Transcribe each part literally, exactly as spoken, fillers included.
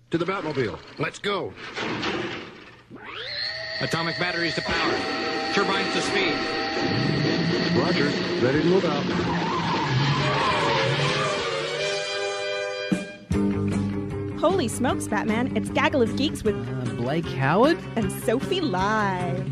To the Batmobile. Let's go. Atomic batteries to power. Turbines to speed. Roger. Ready to move out. Holy smokes, Batman. It's Gaggle of Geeks with Uh, Blake Howard? and Sophie Live.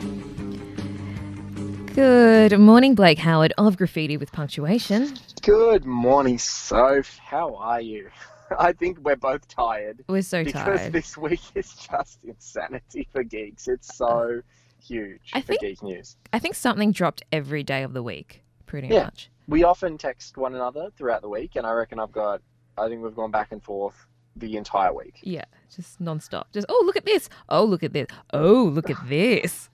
Good morning, Blake Howard of Graffiti with Punctuation. Good morning, Soph. How are you? I think we're both tired. We're so because tired. this week is just insanity for geeks. It's so huge I for think- geek news. I think something dropped every day of the week, pretty Yeah. much. We often text one another throughout the week, and I reckon I've got, I think we've gone back and forth the entire week. Yeah, just non-stop. Just, oh, look at this. Oh, look at this. Oh, look at this.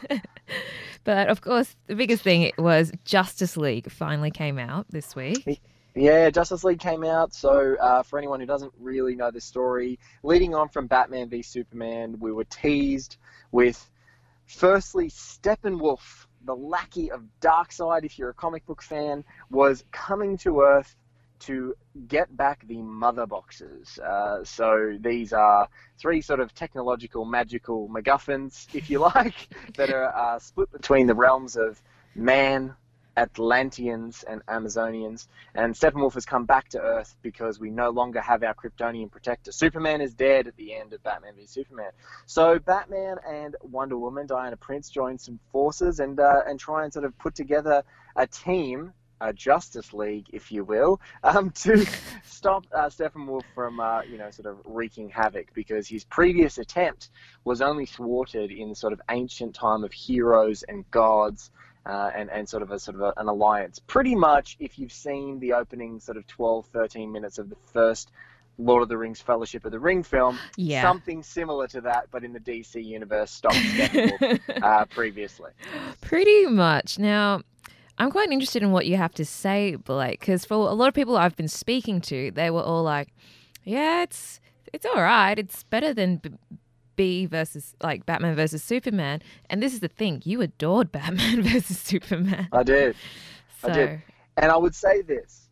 But, of course, the biggest thing was Justice League finally came out this week. Yeah, Justice League came out. So uh, for anyone who doesn't really know the story, leading on from Batman v Superman, we were teased with, firstly, Steppenwolf, the lackey of Darkseid, if you're a comic book fan, was coming to Earth to get back the mother boxes. Uh, so these are three sort of technological, magical MacGuffins, if you like, that are uh, split between the realms of man, Atlanteans, and Amazonians. And Steppenwolf has come back to Earth because we no longer have our Kryptonian protector. Superman is dead at the end of Batman v Superman. So Batman and Wonder Woman, Diana Prince, join some forces and uh, and try and sort of put together a team, a Justice League, if you will, um, to stop uh, Steppenwolf from, uh, you know, sort of wreaking havoc, because his previous attempt was only thwarted in the sort of ancient time of heroes and gods, uh, and, and sort of a sort of a, an alliance. Pretty much, if you've seen the opening sort of twelve, thirteen minutes of the first Lord of the Rings Fellowship of the Ring film, Yeah. something similar to that, but in the D C universe, stopped Steppenwolf uh, previously. Pretty much. Now, I'm quite interested in what you have to say, Blake, because for a lot of people I've been speaking to, they were all like, yeah, it's it's all right. It's better than B, B versus, like, Batman versus Superman. And this is the thing. You adored Batman versus Superman. I did. So, I did. And I would say this.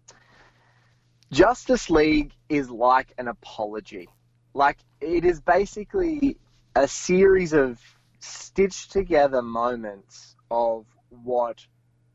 Justice League is like an apology. Like, it is basically a series of stitched together moments of what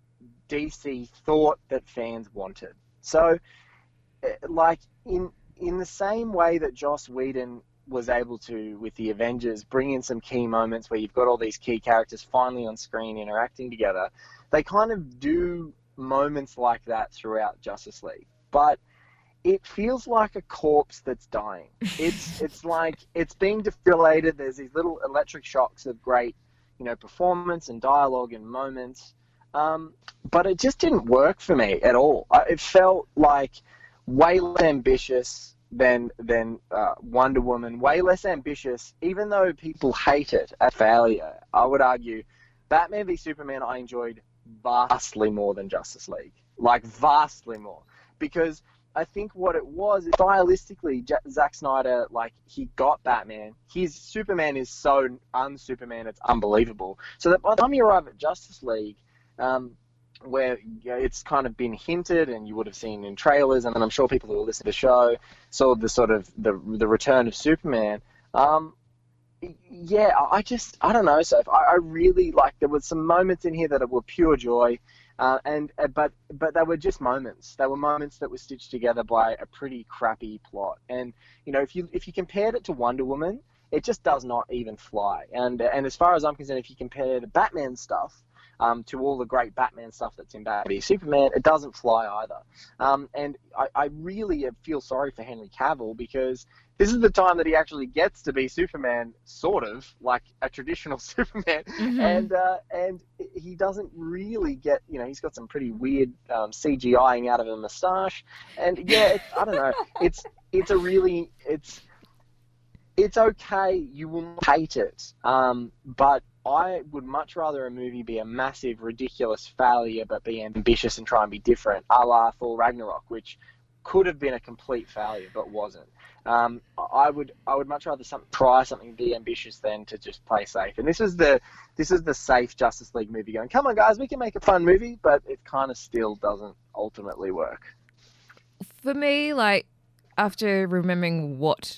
D C thought that fans wanted. So, eh, like, in in the same way that Joss Whedon was able to, with the Avengers, bring in some key moments where you've got all these key characters finally on screen interacting together, they kind of do moments like that throughout Justice League. But it feels like a corpse that's dying. It's it's like it's being defibrillated. There's these little electric shocks of great, you know, performance and dialogue and moments. Um, but it just didn't work for me at all. I, it felt like way less ambitious than than uh, Wonder Woman, way less ambitious, even though people hate it at failure. I would argue Batman v Superman I enjoyed vastly more than Justice League. Like, vastly more. Because I think what it was, is stylistically, J- Zack Snyder, like, he got Batman. His Superman is so un-Superman, it's unbelievable. So that by the time you arrive at Justice League, Um, where you know, it's kind of been hinted, and you would have seen in trailers, and then I'm sure people who will listen to the show saw the sort of the the return of Superman. Um, yeah, I just I don't know. So I, I really like there was some moments in here that were pure joy, uh, and uh, but but they were just moments. They were moments that were stitched together by a pretty crappy plot. And you know, if you if you compared it to Wonder Woman, it just does not even fly. And and as far as I'm concerned, if you compare the Batman stuff Um, to all the great Batman stuff that's in Batman v Superman, it doesn't fly either. Um, and I, I really feel sorry for Henry Cavill, because this is the time that he actually gets to be Superman, sort of, like a traditional Superman. Mhm. And uh, and he doesn't really get, you know, he's got some pretty weird um, CGIing out of a moustache. And yeah, it, I don't know. It's, it's a really, it's, it's okay. You will not hate it. Um, but I would much rather a movie be a massive, ridiculous failure, but be ambitious and try and be different, a la Thor Ragnarok, which could have been a complete failure, but wasn't. Um, I would, I would much rather some, try something, be ambitious, than to just play safe. And this is the, this is the safe Justice League movie going, come on guys, we can make a fun movie, but it kind of still doesn't ultimately work. For me, like, after remembering what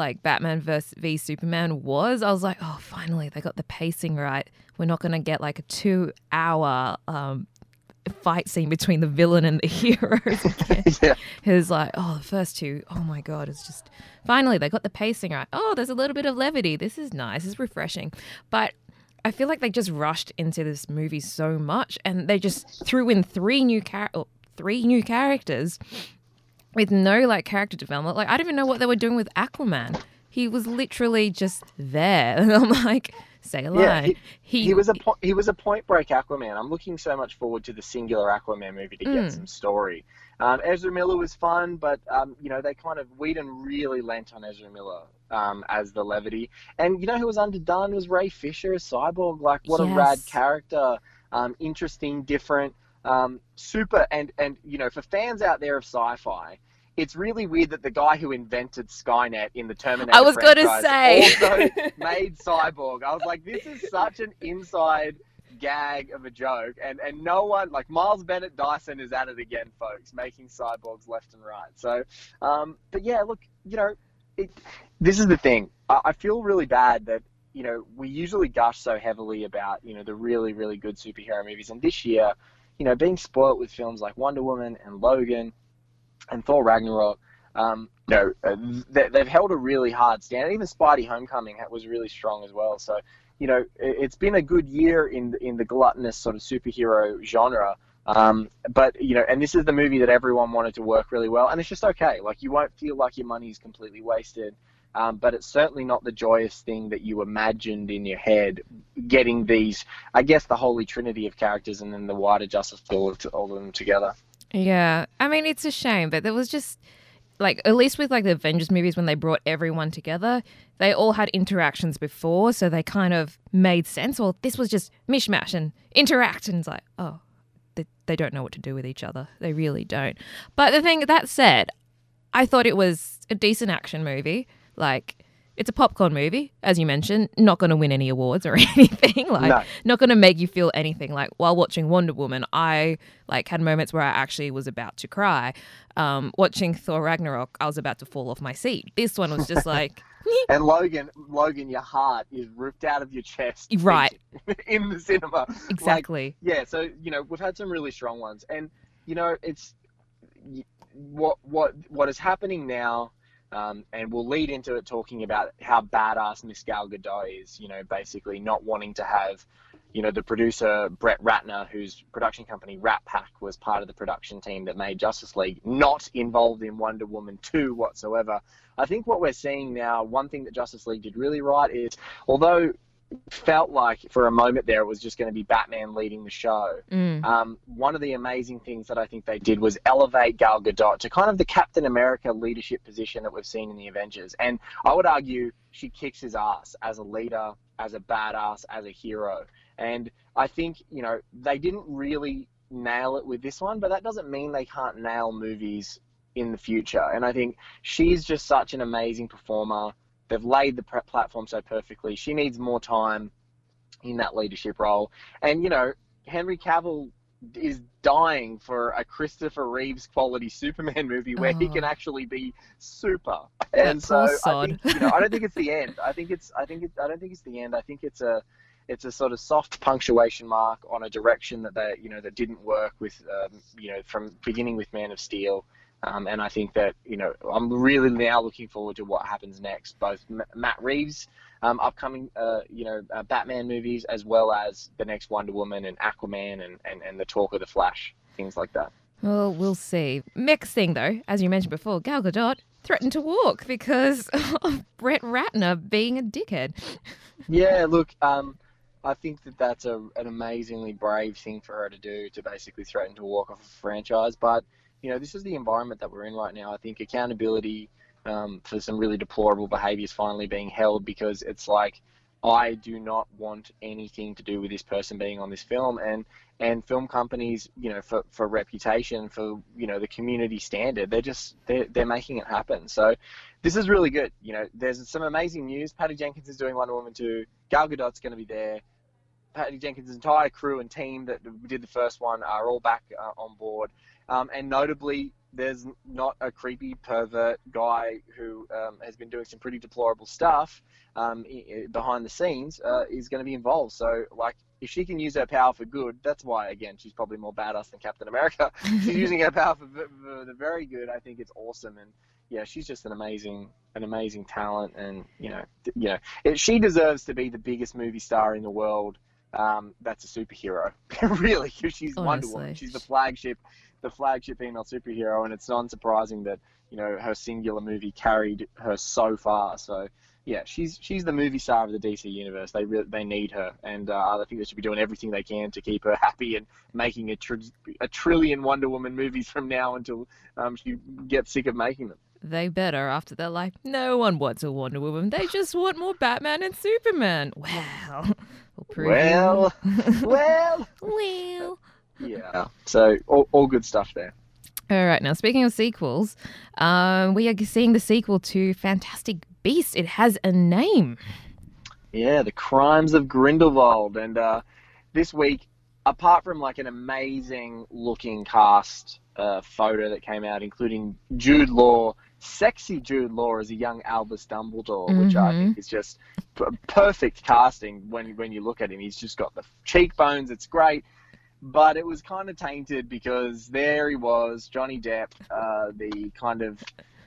like Batman versus v Superman was, I was like, oh, finally they got the pacing right. We're not going to get like a two hour um, fight scene between the villain and the heroes again. Yeah. It was like, oh, the first two, oh my God, it's just, finally they got the pacing right. Oh, there's a little bit of levity. This is nice. This is refreshing. But I feel like they just rushed into this movie so much, and they just threw in three new char- oh, three new characters with no like character development. Like I don't even know what they were doing with Aquaman. He was literally just there. And I'm like, say a line. Yeah, he, he, he was a po- he was a Point Break Aquaman. I'm looking so much forward to the singular Aquaman movie to get Mm. some story. Um, Ezra Miller was fun, but um, you know they kind of Whedon really lent on Ezra Miller um, as the levity. And you know who was underdone was Ray Fisher as Cyborg. Like what a Yes. rad character, um, interesting, different, um, super. And and you know for fans out there of sci-fi, it's really weird that the guy who invented Skynet in the Terminator I was gonna franchise say. also made Cyborg. I was like, this is such an inside gag of a joke, and and no one like Miles Bennett Dyson is at it again, folks, making cyborgs left and right. So, um, but yeah, look, you know, it, this is the thing. I, I feel really bad that you know we usually gush so heavily about you know the really really good superhero movies, and this year, you know, being spoilt with films like Wonder Woman and Logan and Thor Ragnarok. Um, you know, uh, they, they've held a really hard stand. Even Spidey Homecoming was really strong as well. So, you know, it, it's been a good year in in the gluttonous sort of superhero genre. Um, but, you know, and this is the movie that everyone wanted to work really well. And it's just okay. Like, you won't feel like your money is completely wasted. Um, but it's certainly not the joyous thing that you imagined in your head, getting these, I guess, the holy trinity of characters and then the wider Justice League, all of all of them together. Yeah, I mean, it's a shame, but there was just, like, at least with, like, the Avengers movies, when they brought everyone together, they all had interactions before, so they kind of made sense. Well, this was just mishmash and interact, and it's like, oh, they, they don't know what to do with each other. They really don't. But the thing, that said, I thought it was a decent action movie. Like, it's a popcorn movie, as you mentioned, not going to win any awards or anything. Like, No. not going to make you feel anything. Like, while watching Wonder Woman, I like had moments where I actually was about to cry. Um, watching Thor Ragnarok, I was about to fall off my seat. This one was just like, And Logan, Logan, your heart is ripped out of your chest, Right. in the cinema. exactly. Like, yeah, so you know we've had some really strong ones, and you know it's what what what is happening now. Um, and we'll lead into it talking about how badass Miss Gal Gadot is, you know, basically not wanting to have, you know, the producer, Brett Ratner, whose production company, Rat Pack, was part of the production team that made Justice League, not involved in Wonder Woman two whatsoever. I think what we're seeing now, one thing that Justice League did really right is, although felt like for a moment there it was just going to be Batman leading the show. Mm. Um, one of the amazing things that I think they did was elevate Gal Gadot to kind of the Captain America leadership position that we've seen in the Avengers. And I would argue she kicks his ass as a leader, as a badass, as a hero. And I think, you know, they didn't really nail it with this one, but that doesn't mean they can't nail movies in the future. And I think she's just such an amazing performer. They've laid the prep platform so perfectly. She needs more time in that leadership role. And, you know, Henry Cavill is dying for a Christopher Reeves quality Superman movie where he Oh. can actually be super. That And so poor I sod. think, you know, I don't think it's the end. I think it's, I think it, I don't think it's the end. I think it's a, it's a sort of soft punctuation mark on a direction that they, you know, that didn't work with, um, you know, from beginning with Man of Steel. Um, and I think that, you know, I'm really now looking forward to what happens next, both M- Matt Reeves' um, upcoming, uh, you know, uh, Batman movies, as well as the next Wonder Woman and Aquaman and, and, and the talk of the Flash, things like that. Well, we'll see. Next thing, though, as you mentioned before, Gal Gadot threatened to walk because of Brett Ratner being a dickhead. Yeah, look, um, I think that that's a, an amazingly brave thing for her to do, to basically threaten to walk off a franchise. But, you know, this is the environment that we're in right now. I think accountability um, for some really deplorable behaviour is finally being held, because it's like, I do not want anything to do with this person being on this film. And, and film companies, you know, for, for reputation, for, you know, the community standard, they're just, they're, they're making it happen. So this is really good. You know, there's some amazing news. Patty Jenkins is doing Wonder Woman two. Gal Gadot's going to be there. Patty Jenkins' entire crew and team that did the first one are all back uh, on board. Um, and notably, there's not a creepy pervert guy who um, has been doing some pretty deplorable stuff um, i- i- behind the scenes uh, is going to be involved. So, like, if she can use her power for good, that's why, again, she's probably more badass than Captain America. She's using her power for, for the very good. I think it's awesome. And, yeah, she's just an amazing, an amazing talent. And, you know, th- you know, it, she deserves to be the biggest movie star in the world. Um, that's a superhero, really, 'cause she's Wonder Honestly. Woman. She's the flagship, the flagship female superhero, and it's not unsurprising that, you know, her singular movie carried her so far. So, yeah, she's she's the movie star of the D C universe. They re- they need her, and uh, I think they should be doing everything they can to keep her happy and making a, tr- a trillion Wonder Woman movies from now until um, she gets sick of making them. They better after they're like, no one wants a Wonder Woman. They just want more Batman and Superman. Well, we'll prove Well, you. well, well. yeah. So all, all good stuff there. All right, now speaking of sequels, um, we are seeing the sequel to Fantastic Beasts. It has a name. Yeah, The Crimes of Grindelwald. And uh, this week, apart from like an amazing looking cast uh, photo that came out, including Jude Law, sexy Jude Law as a young Albus Dumbledore, which I Mhm. think is just p- perfect casting when, when you look at him. He's just got the cheekbones. It's great. But it was kind of tainted because there he was, Johnny Depp, uh, the kind of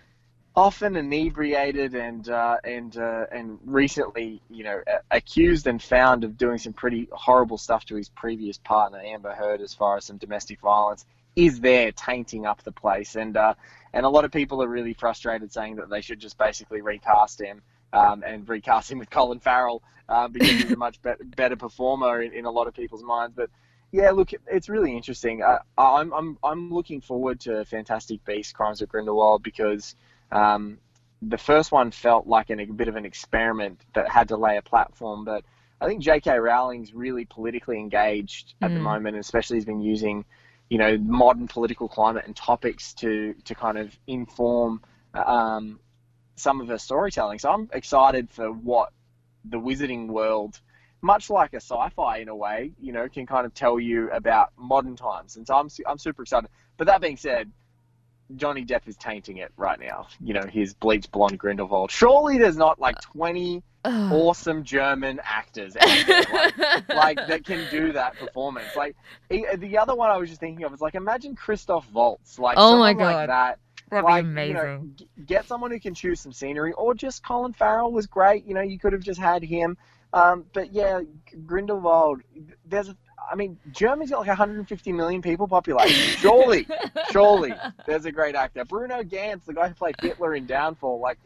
often inebriated and uh, and uh, and recently, you know, a- accused and found of doing some pretty horrible stuff to his previous partner, Amber Heard, as far as some domestic violence, is there tainting up the place. And uh, and a lot of people are really frustrated, saying that they should just basically recast him um, and recast him with Colin Farrell uh, because he's a much be- better performer in, in a lot of people's minds. But yeah, look, it's really interesting. Uh, I'm I'm I'm looking forward to Fantastic Beasts: Crimes of Grindelwald because um, the first one felt like an, a bit of an experiment that had to lay a platform. But I think J K. Rowling's really politically engaged at the Mm. moment, and especially has been using, you know, modern political climate and topics to to kind of inform um, some of her storytelling. So I'm excited for what the wizarding world, much like a sci-fi in a way, you know, can kind of tell you about modern times. And so I'm, su- I'm super excited. But that being said, Johnny Depp is tainting it right now. You know, his bleached blonde Grindelwald. Surely there's not like twenty Ugh. awesome German actors out there, like, like that can do that performance. Like he- the other one I was just thinking of is like, imagine Christoph Waltz. Like Oh my someone like God. that. That'd be Like, amazing. You know, g- get someone who can choose some scenery, or just Colin Farrell was great. You know, you could have just had him. Um, but yeah, G- Grindelwald. There's, a, I mean, Germany's got like one hundred fifty million people population. Surely, surely, there's a great actor. Bruno Gantz, the guy who played Hitler in Downfall. Like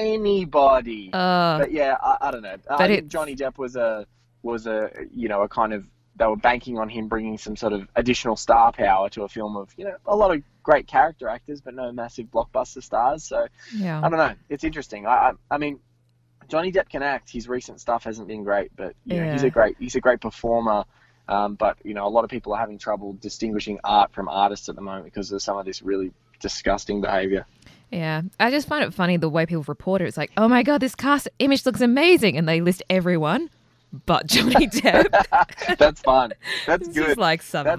anybody. Uh, But yeah, I, I don't know. I But think it's- Johnny Depp was a was a you know a kind of, they were banking on him bringing some sort of additional star power to a film of, you know, a lot of great character actors, but no massive blockbuster stars. So yeah. I don't know. It's interesting. I I, I mean, Johnny Depp can act. His recent stuff hasn't been great, but you know, he's Yeah. a great he's a great performer. Um, but you know, a lot of people are having trouble distinguishing art from artists at the moment because of some of this really disgusting behavior. Yeah, I just find it funny the way people report it. It's like, oh my God, this cast image looks amazing. And they list everyone but Johnny Depp. That's fun. That's It's good. just like savage.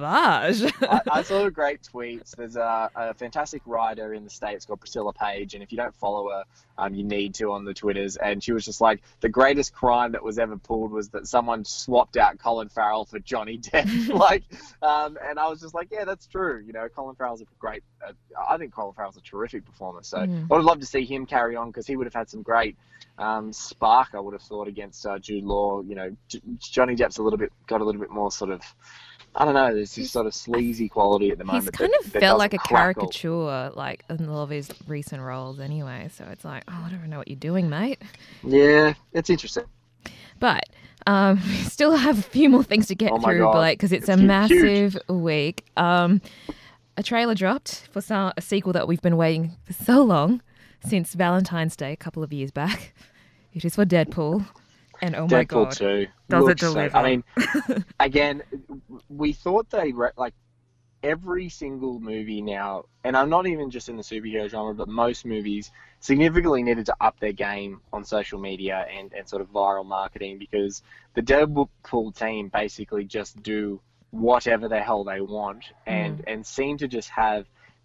I, I saw great tweets. There's a, a fantastic writer in the States called Priscilla Page, and if you don't follow her, um, you need to on the Twitters. And she was just like, the greatest crime that was ever pulled was that someone swapped out Colin Farrell for Johnny Depp. like, um, and I was just like, yeah, that's true. You know, Colin Farrell's a great. Uh, I think Colin Farrell's a terrific performer. So Mm. I would love to see him carry on because he would have had some great um, spark. I would have thought against uh, Jude Law. You know, J- Johnny Depp's a little bit got a little bit more sort of. I don't know. There's this sort of sleazy quality at the moment. He's kind that- of that felt like a doesn't crackle. caricature, like in all of his recent roles anyway. So it's like, oh, I don't know what you're doing, mate. Yeah, it's interesting. But um, we still have a few more things to get Oh my through, God. Blake, because it's, It's a hu- massive week. Um, a trailer dropped for some, a sequel that we've been waiting for so long, since Valentine's Day a couple of years back. It is for Deadpool. And oh my Deadpool God. two. Does it looks so- deliver? I mean, again, we thought they re- like every single movie now, and I'm not even just in the superhero genre, but most movies significantly needed to up their game on social media and, and sort of viral marketing, because the Deadpool team basically just do whatever the hell they want and, and seem to just have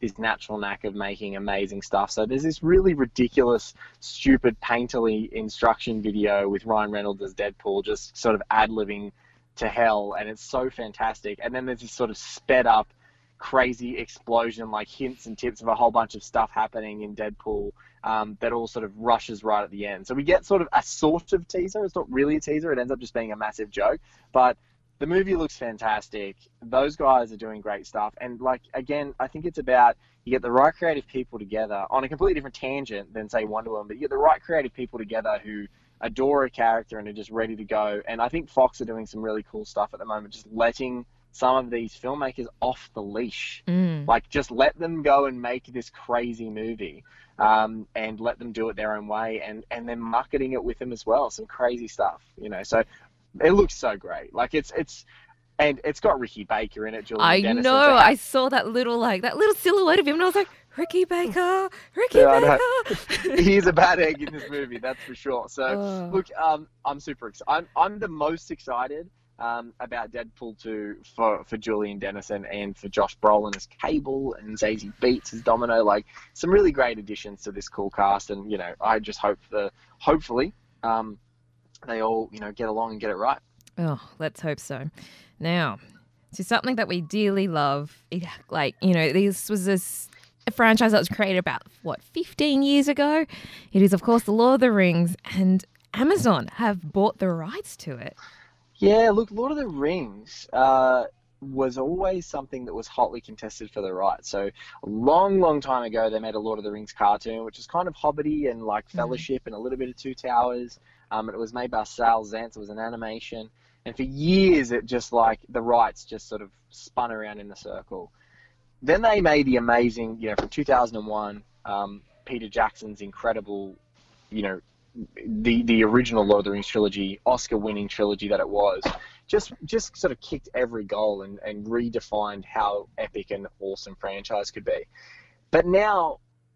this natural knack of making amazing stuff. So there's this really ridiculous, stupid, painterly instruction video with Ryan Reynolds as Deadpool, just sort of ad-libbing to hell, and it's so fantastic. And then there's this sort of sped up, crazy explosion, like hints and tips of a whole bunch of stuff happening in Deadpool um, that all sort of rushes right at the end. So we get sort of a sort of teaser. It's not really a teaser. It ends up just being a massive joke, but the movie looks fantastic. Those guys are doing great stuff. And, like, again, I think it's about you get the right creative people together on a completely different tangent than, say, Wonder Woman, but you get the right creative people together who adore a character and are just ready to go. And I think Fox are doing some really cool stuff at the moment, just letting some of these filmmakers off the leash. Mm. Like, just let them go and make this crazy movie um, and let them do it their own way, and, and then marketing it with them as well. Some crazy stuff, you know. So it looks so great. Like, it's it's and it's got Ricky Baker in it. Julian I Dennison, know. to have- I saw that little like that little silhouette of him, and I was like, Ricky Baker, Ricky Yeah, I know. Baker. He's a bad egg in this movie, that's for sure. So Oh. look, um, I'm super excited. I'm I'm the most excited um, about Deadpool two for for Julian Dennison and for Josh Brolin as Cable and Zazie Beetz as Domino. Like, some really great additions to this cool cast, and you know, I just hope the hopefully um, they all you know get along and get it right. Oh, let's hope so. Now, to something that we dearly love, it, like, you know, this was this, a franchise that was created about, what, fifteen years ago? It is, of course, The Lord of the Rings, and Amazon have bought the rights to it. Yeah, look, Lord of the Rings uh, was always something that was hotly contested for the rights. So a long, long time ago, they made a Lord of the Rings cartoon, which is kind of Hobbity and like Fellowship and a little bit of Two Towers. Um, and it was made by Sal Zantz. It was an animation. And for years, it just like the rights just sort of spun around in a circle. Then they made the amazing, you know, from two thousand one, um, Peter Jackson's incredible, you know, the the original Lord of the Rings trilogy, Oscar-winning trilogy that it was, just just sort of kicked every goal and, and redefined how epic and awesome franchise could be. But now,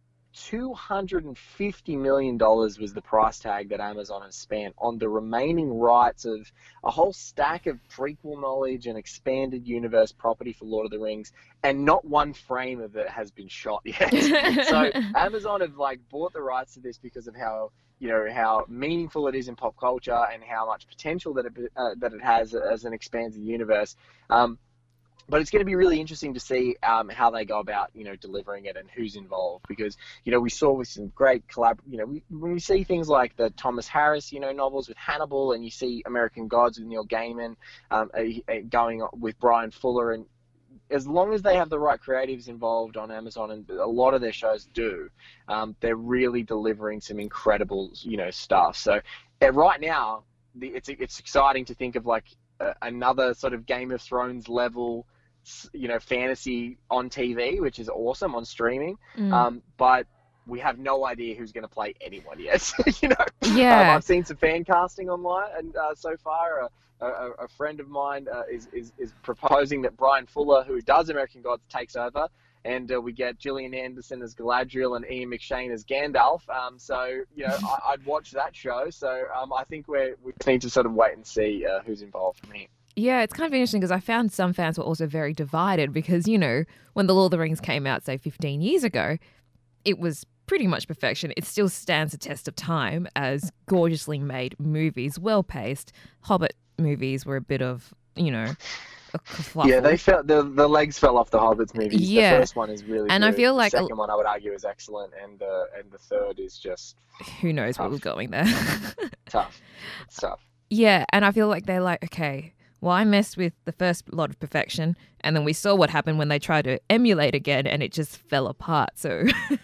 two hundred fifty million dollars was the price tag that Amazon has spent on the remaining rights of a whole stack of prequel knowledge and expanded universe property for Lord of the Rings, and not one frame of it has been shot yet. So Amazon have like bought the rights to this because of how, you know, how meaningful it is in pop culture and how much potential that it uh, that it has as an expanded universe. Um, But it's going to be really interesting to see um, how they go about, you know, delivering it and who's involved. Because, you know, we saw with some great collab, you know, we, when we see things like the Thomas Harris, you know, novels with Hannibal, and you see American Gods with Neil Gaiman, um, a, a going with Brian Fuller, and as long as they have the right creatives involved on Amazon, and a lot of their shows do, um, they're really delivering some incredible, you know, stuff. So uh, right now, the, it's it's exciting to think of like uh, another sort of Game of Thrones level, you know, fantasy on T V, which is awesome on streaming. Mm. Um, but we have no idea who's going to play anyone yet. you know, Yeah. um, I've seen some fan casting online, and uh, so far, a, a, a friend of mine uh, is, is is proposing that Brian Fuller, who does American Gods, takes over, and uh, we get Gillian Anderson as Galadriel and Ian McShane as Gandalf. Um, so you know, I, I'd watch that show. So um, I think we're we need to sort of wait and see uh, who's involved from here. Yeah, it's kind of interesting because I found some fans were also very divided because, you know, when The Lord of the Rings came out, say, fifteen years ago, it was pretty much perfection. It still stands the test of time as gorgeously made movies, well-paced. Hobbit movies were a bit of, you know, a kerfuffle. Yeah, they felt the the legs fell off the Hobbits movies. Yeah. The first one is really And good. I feel like the a- second one I would argue is excellent, and the and the third is just Who knows what was going there. tough. It's tough. Yeah, and I feel like they're like, okay, well, I messed with the first lot of perfection, and then we saw what happened when they tried to emulate again, and it just fell apart. So,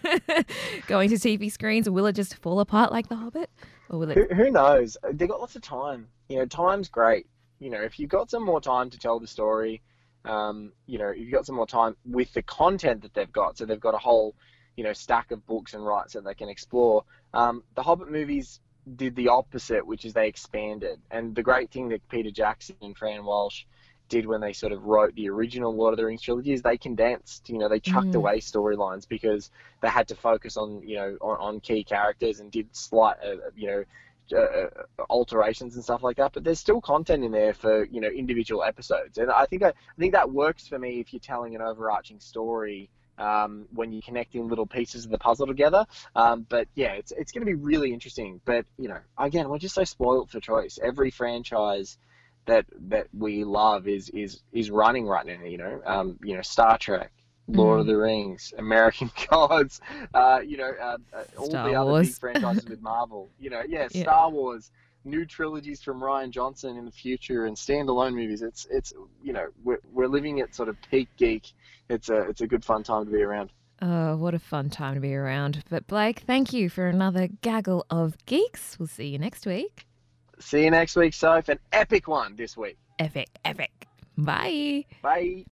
going to T V screens, will it just fall apart like The Hobbit, or will Who, it? who knows? They got lots of time. You know, time's great. You know, if you've got some more time to tell the story, um, you know, if you've got some more time with the content that they've got, so they've got a whole, you know, stack of books and rights that they can explore. Um, the Hobbit movies did the opposite, which is they expanded. And the great thing that Peter Jackson and Fran Walsh did when they sort of wrote the original Lord of the Rings trilogy is they condensed, you know, they chucked Mm. away storylines because they had to focus on, you know, on, on key characters and did slight, uh, you know, uh, alterations and stuff like that. But there's still content in there for, you know, individual episodes. And I think I, I think that works for me if you're telling an overarching story um, when you're connecting little pieces of the puzzle together. Um, but yeah, it's it's going to be really interesting. But you know, again, we're just so spoiled for choice. Every franchise that that we love is is is running right now. You know, um, you know, Star Trek, Lord Mm. of the Rings, American Gods, uh, you know, uh, uh, all Star the other Wars. big franchises with Marvel. You know, yeah, Yeah. Star Wars, new trilogies from Ryan Johnson in the future, and standalone movies. It's it's you know, we're we're living at sort of peak geek. It's a it's a good fun time to be around. Oh, what a fun time to be around. But Blake, thank you for another gaggle of geeks. We'll see you next week. See you next week, Soph. An epic one this week. Epic, epic. Bye. Bye.